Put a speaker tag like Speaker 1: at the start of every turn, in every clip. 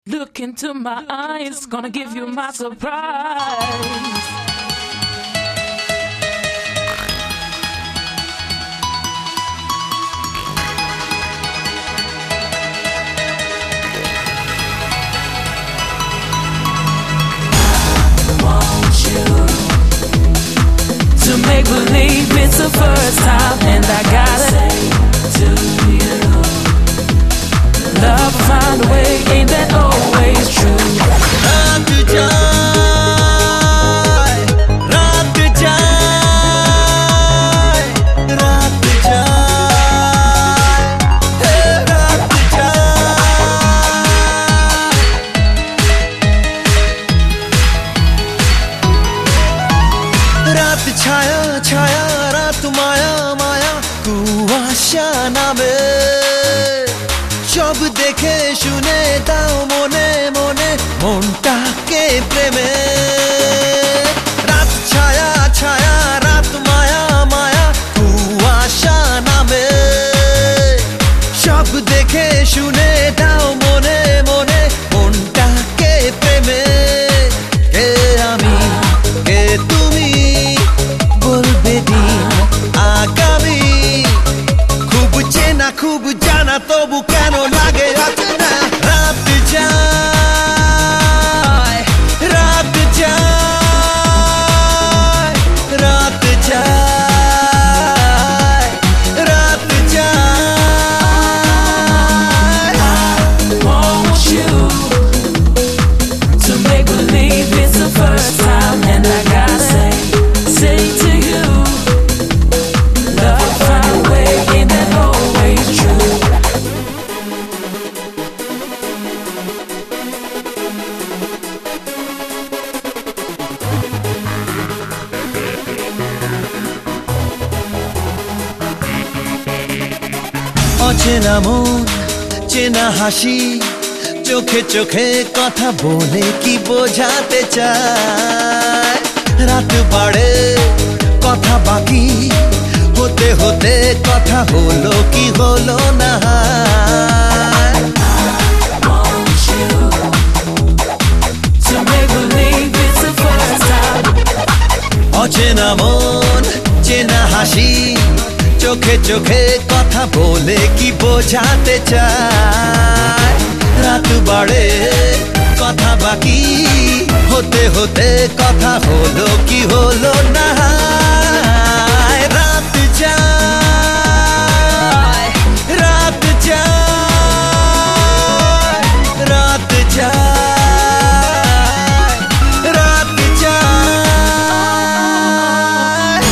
Speaker 1: Look into my eyes, gonna give you my surprise. To make believe it's the first time, and I gotta say to you, love will find a way, ain't that always true?
Speaker 2: रात जाए, रात जाए, रात जाए, रात जाए। रात छाया छाया रात माया माया কুয়াশা নামে সব দেখে শুনে দাও মনে মনে মনটাকে প্রেমে রাত ছায়া ছায়া রাত মায়া মায়া কুয়াশা নামে সব দেখে শুনে দাও মনে মনে মনটাকে প্রেমে কে আমি কে তুমি বলবে দিন আগামী খুব চেনা খুব জানা তবু কেন লাগে অচেনা রাত যায় রাত যায় রাত যায় রাত যায়
Speaker 1: Want you to make believe it's the first time, and I gotta say to you, love will find a way, ain't that always true?
Speaker 2: অচেনা মন চেনা হাসি চোখে চোখে কথা বলে কি বোঝাতে চায় রাত বাড়ে কথা বাকি হতে হতে কথা হলো কি হলো না
Speaker 1: Want you to make believe it's the first time.
Speaker 2: অচেনা মন চেনা হাসি চোখে চোখে কথা বলে কি বোঝাতে চায় রাত বাড়ে কথা বাকি হতে হতে কথা হলো কি হলো না রাত যায় রাত যায় রাত যায় রাত যায়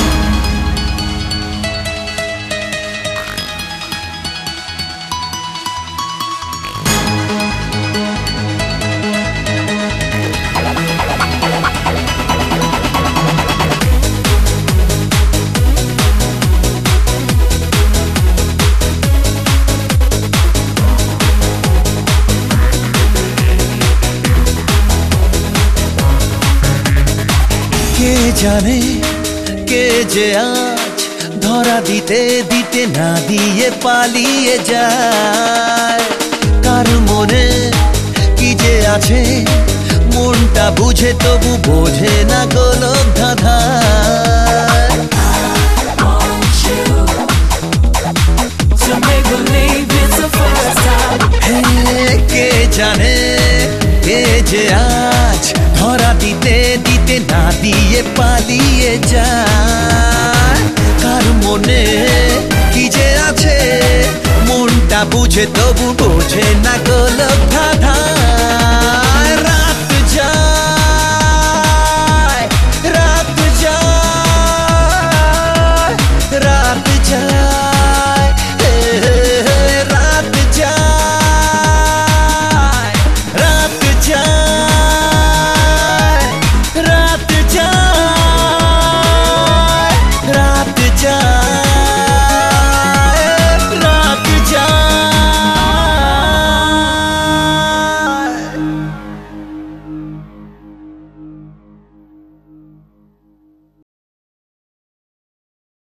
Speaker 2: কে জানে কে যে আজ ধরা দিতে দিতে না দিয়ে পালিয়ে যায় কার মনে কি যে আছে মনটা বুঝে তবু বোঝে না গোলক ধাঁধা
Speaker 1: Want you to make believe it's the first time.
Speaker 2: কে জানে কে যে আজ ধরা দিতে দিতে না দিয়ে পালিয়ে যায় কার মনে কি যে আছে মনটা বুঝে তবু বোঝে না গোলক ধাঁধা